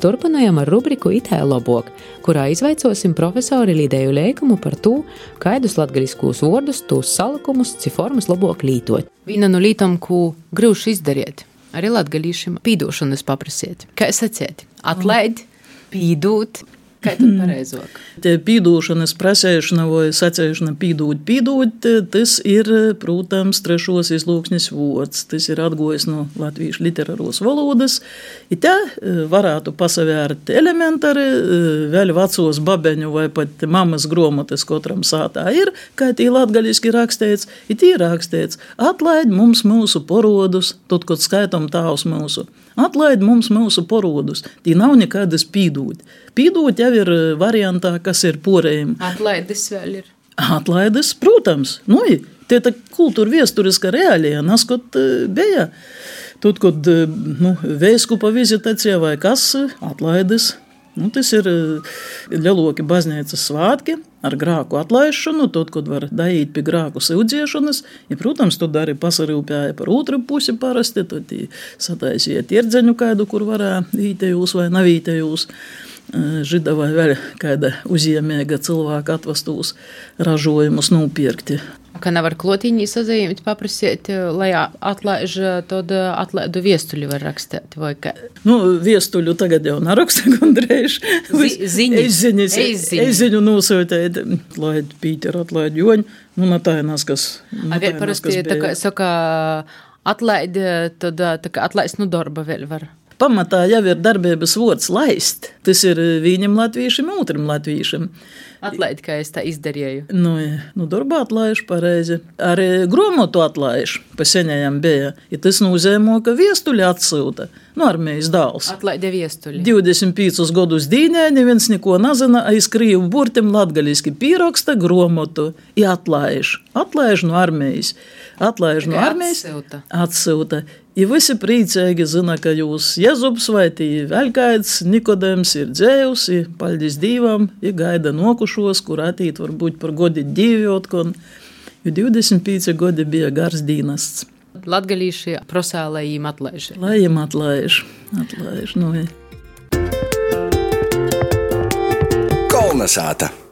turpinājam ar rubriku Itē lobok, kurā izvaicosim profesori Lideju Leikumu par to, kaidus latgaliskūs vordus, tūs salikumus, ci formas lobok lītot. Viena no lītom, ko grūši izdariet, arī latgalīšiem pīdūšanas paprasiet. Kā sacēt? Atlaid, pīdūt. Kā tad pareizāk? Tie pīdūšanas prasēšana vai sacēšana pīdūt, tas ir, protams, trešos izlūksnis vārds. Tas ir atgojis no latviešu literāros valodas. I te varētu pasavērt elementari, vēl vecos babeņu vai pat mamas gromotes kotram sātā ir, kā tī latgaliski rakstēts, i tī rakstēts, atlaid mums mūsu porodus, tot, kod skaitom tāvs mūsu. Atlaid mums mūsu porodus, tī nav nekādas pīdūt. Pīdūt jau ir variantā, kas ir porējumi. Atlaidis vēl ir. Atlaidis, protams. Tie tā kultūra viesturiska reālija, naskot bija. Tad, kad veiskupa vizitācija vai kas, atlaidis. Tas ir ļeloki baznīcas svātki ar grāku atlaišanu, tad, kad var daīt pie grāku sildziešanas, ja, protams, tad arī pasarūpēja par otru pusi parasti, tad sataisīja tirdzeņu kādu, kur varēja ītejūs vai navītejūs. Žida vai vēl kāda uzjēmēga cilvēka atvastūs ražojumus nopirkti. Ka nevar klotīņī sazīmīt, paprasiet, lai atlaiž, tad atlaidu viestuļu var rakstēt, vai kā? Viestuļu tagad jau naraksta gandrīz. Ziņu nosūtēt, atlaid Pīteru, atlaid Joņu, natainas, kas bija. Parasti, tā kā saka, atlaid, tad tā kā atlaist darba vēl var. Pamatā jau ir darbības vārds laist. Tas ir vienam latviešam, otram latviešam. Atlaid, kā es tā izdarīju. Darba atlaišu pareizi. Arī gromotu atlaišu pa seņajam bija. Ja tas nozīmē, ka viestuļi atsūta. Armijas dāls. Atlaide viestuļi. 25 gadus dīnē, neviens neko nezina, aiz krīvu burtim latgaliski pīroksta gromotu. I atlaišu. Atlaišu no armijas. Atlaišu no armijas. Atsūta. I visi priecīgi zina, ka jūs Jezups vai tī vēl kāds Nikodems ir dzējus, i paļdis Dīvam, i gaida nokušos, kur atīt varbūt par godi 2 otkon. Jo 25 godi bija gars dīnasts. Latgalīši prosā, lai jīm atlaiž. Lai jīm atlaiž. Kolnesāta.